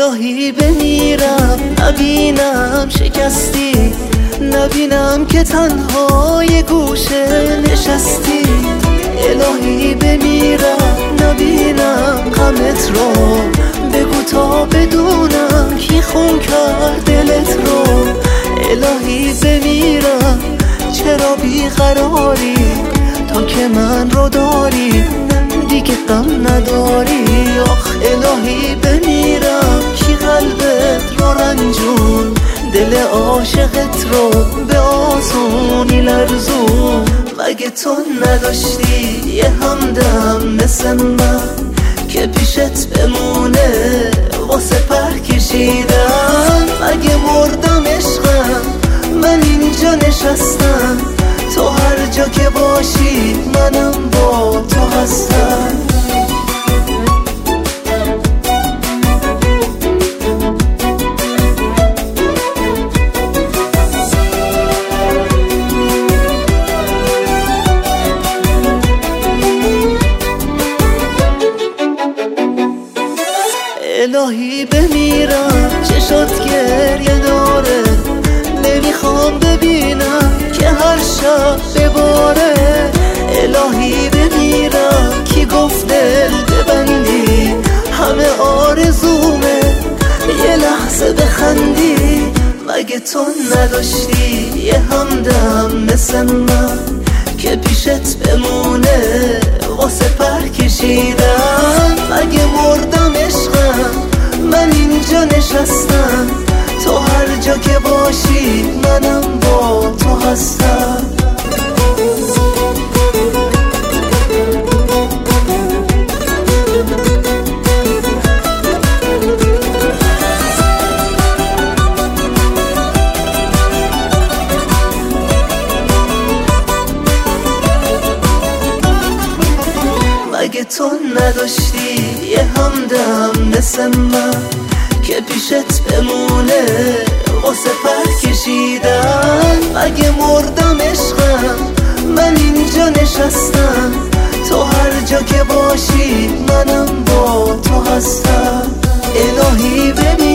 الهی بمیرم نبینم شکستی، نبینم که تنها یه گوشه نشستی. الهی بمیرم نبینم غمت رو، بگو تا بدونم کی خون کرد دلت رو. الهی بمیرم چرا بیقراری، تا که من رو داری دیگه غم نداری. آخ الهی بمیرم کی قلبت رو رنجون، دل عاشقت رو به آسونی لرزون. مگه تو نداشتی یه همدم مثل من که پیشت بمونه واسه پر کشیدن؟ مگه مردم عشقم من اینجا نشستم، تو هر جا که باشی منم با تو هستم. الهی بمیرم چشات گریه داره، نمیخوام ببینم که هر شب بباره. الهی بمیرم کی گفت دل ببندی، همه آرزومه یه لحظه بخندی. مگه تو نداشتی یه همدم مثل من که پیشت بمونه واسه پر کشیدن؟ مگه مردم عشقم من اینجا نشستم، تو هر جا که باشی منم با تو هستم. مگه تو نداشتی یه همدم مثل من که پیشت بمونه واسه پر کشیدن؟ مگه مردم عشقم من اینجا نشستم، تو هر جا که باشی منم با تو هستم. الهی ببین